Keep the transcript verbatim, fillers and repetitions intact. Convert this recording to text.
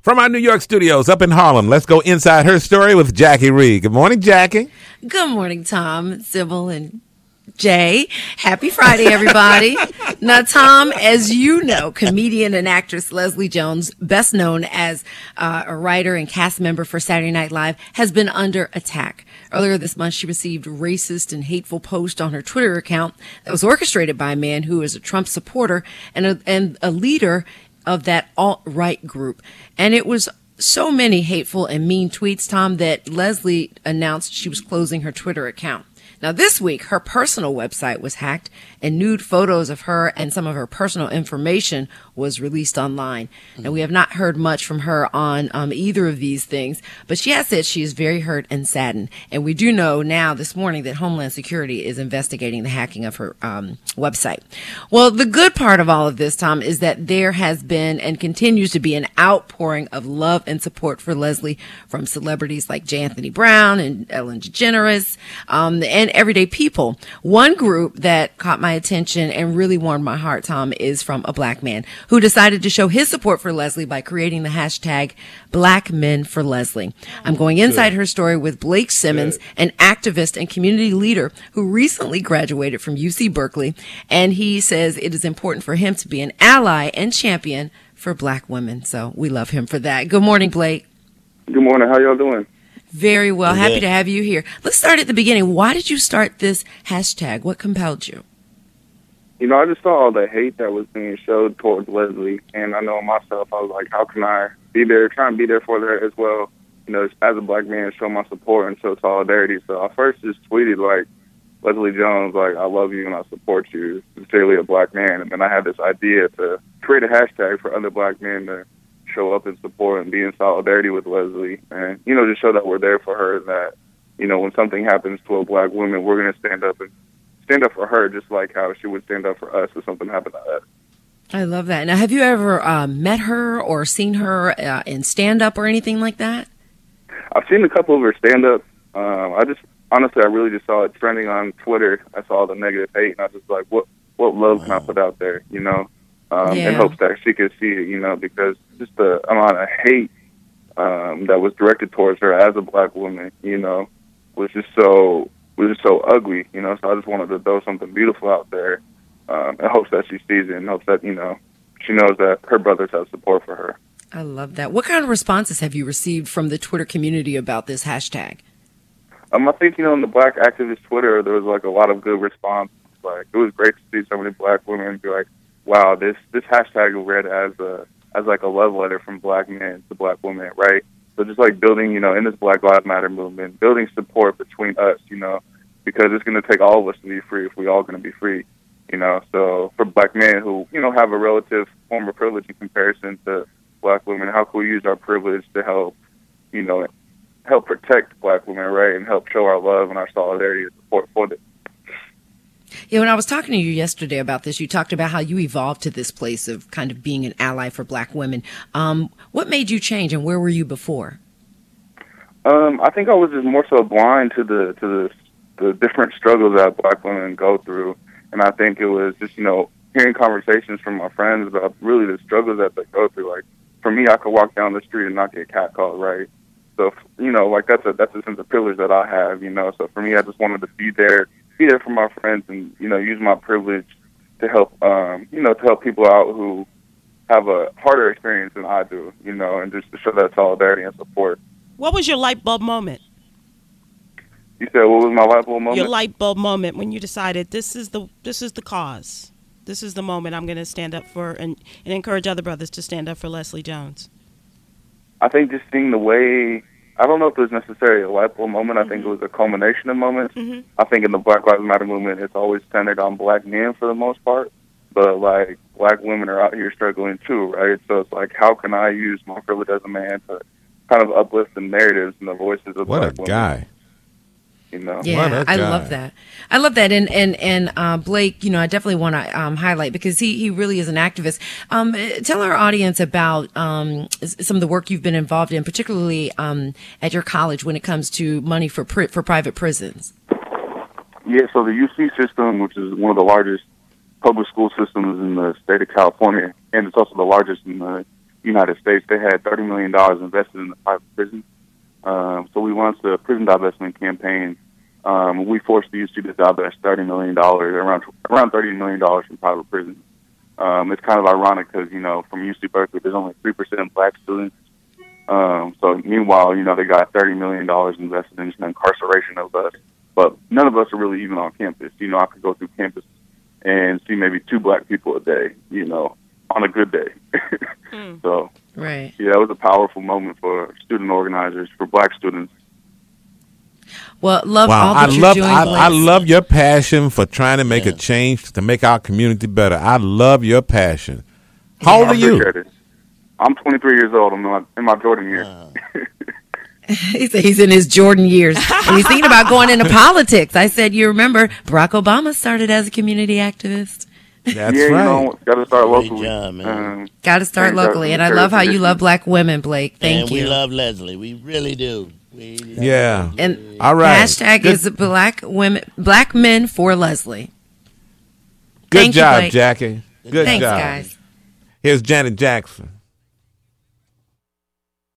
From our New York studios up in Harlem, let's go inside her story with Jackie Reed. Good morning, Jackie. Good morning, Tom, Sybil, and Jay. Happy Friday, everybody. Now, Tom, as you know, comedian and actress Leslie Jones, best known as uh, a writer and cast member for Saturday Night Live, has been under attack. Earlier this month, she received racist and hateful posts on her Twitter account that was orchestrated by a man who is a Trump supporter and a, and a leader of that alt-right group. And it was so many hateful and mean tweets, Tom, that Leslie announced she was closing her Twitter account. Now, this week, her personal website was hacked and nude photos of her and some of her personal information was released online. And we have not heard much from her on um, either of these things, but she has said she is very hurt and saddened. And we do know now this morning that Homeland Security is investigating the hacking of her um, website. Well, the good part of all of this, Tom, is that there has been and continues to be an outpouring of love and support for Leslie from celebrities like J. Anthony Brown and Ellen DeGeneres, um, and everyday people. One group that caught my attention and really warmed my heart, Tom, is from a black man who decided to show his support for Leslie by creating the hashtag Black Men for Leslie. I'm going inside her story with Blake Simmons, an activist and community leader who recently graduated from U C Berkeley, and he says it is important for him to be an ally and champion for black women. So we love him for that. Good morning, Blake. Good morning. How y'all doing? Very well. Yeah. Happy to have you here. Let's start at the beginning. Why did you start this hashtag? What compelled you? You know, I just saw all the hate that was being showed towards Leslie, and I know myself, I was like, how can I be there, try and be there for her as well, you know, as a black man, show my support and show solidarity. So I first just tweeted, like, Leslie Jones, like, I love you and I support you, sincerely a black man. And then I had this idea to create a hashtag for other black men to show up in support and be in solidarity with Leslie, and, you know, just show that we're there for her, that, you know, when something happens to a black woman, we're going to stand up and stand up for her just like how she would stand up for us if something happened to us. I love that. Now, have you ever uh, met her or seen her uh, in stand-up or anything like that? I've seen a couple of her stand-up. Um, I just, honestly, I really just saw it trending on Twitter. I saw the negative hate, and I was just like, what, what love can I put out there, you know? Um, Yeah. in hopes that she could see it, you know, because just the amount of hate um, that was directed towards her as a black woman, you know, was just so was just so ugly, you know. So I just wanted to throw something beautiful out there um, in hopes that she sees it, in hopes that, you know, she knows that her brothers have support for her. I love that. What kind of responses have you received from the Twitter community about this hashtag? Um, I think, you know, in the black activist Twitter, there was like a lot of good response. Like, it was great to see so many black women be like, wow, this, this hashtag was read as a as like a love letter from black men to black women, right? So just like building, you know, in this Black Lives Matter movement, building support between us, you know, because it's going to take all of us to be free if we all going to be free, you know. So for black men who, you know, have a relative form of privilege in comparison to black women, how can we use our privilege to help, you know, help protect black women, right, and help show our love and our solidarity and support for them. Yeah, when I was talking to you yesterday about this, you talked about how you evolved to this place of kind of being an ally for black women. Um, what made you change, and where were you before? Um, I think I was just more so blind to the to the, the different struggles that black women go through, and I think it was just, you know, hearing conversations from my friends about really the struggles that they go through. Like, for me, I could walk down the street and not get catcalled, right? So, you know, like that's a that's a sense of privilege that I have, you know. So for me, I just wanted to be there. be there for my friends and, you know, use my privilege to help, um, you know, to help people out who have a harder experience than I do, you know, and just to show that solidarity and support. What was your light bulb moment? You said, what was my light bulb moment? Your light bulb moment when you decided this is the this is the cause. This is the moment I'm going to stand up for and, and encourage other brothers to stand up for Leslie Jones. I think just seeing the way, I don't know if it was necessarily a light bulb moment. I mm-hmm. think it was a culmination of moments. Mm-hmm. I think in the Black Lives Matter movement, it's always centered on black men for the most part. But, like, black women are out here struggling too, right? So it's like, how can I use my privilege as a man to kind of uplift the narratives and the voices of what black a women? guy. You know? Yeah, I love that. I love that. And, and, and, uh, Blake, you know, I definitely want to, um, highlight because he, he really is an activist. Um, tell our audience about, um, some of the work you've been involved in, particularly, um, at your college when it comes to money for, pri- for private prisons. Yeah. So the U C system, which is one of the largest public school systems in the state of California, and it's also the largest in the United States, they had thirty million dollars invested in the private prison. Um, so we launched a prison divestment campaign. Um, we forced the U C to divest thirty million dollars, around around thirty million dollars from private prisons. Um, it's kind of ironic because, you know, from U C Berkeley, there's only three percent black students. Um, so meanwhile, you know, they got thirty million dollars invested in incarceration of us. But none of us are really even on campus. You know, I could go through campus and see maybe two black people a day, you know, on a good day. mm. So, right. yeah, it was a powerful moment for student organizers, for black students. Well, love wow, all that I you're love, doing. I, Blake. I love your passion for trying to make yeah. a change to make our community better. I love your passion. How old I are you? appreciate it. I'm twenty-three years old. I'm in my, in my Jordan years. Wow. He said he's in his Jordan years. And he's thinking about going into politics. I said, you remember, Barack Obama started as a community activist. That's yeah, right. you know, got to start Great locally. job, man. Um, Got to start Yeah, locally. And I very love how you traditional. love black women, Blake. Thank and you. we love Leslie. We really do. We love Yeah. Leslie. And All right. hashtag Good- is black women, black men for Leslie. Good Thank you, job, Blake. Jackie. Good Thanks, job. guys. Here's Janet Jackson.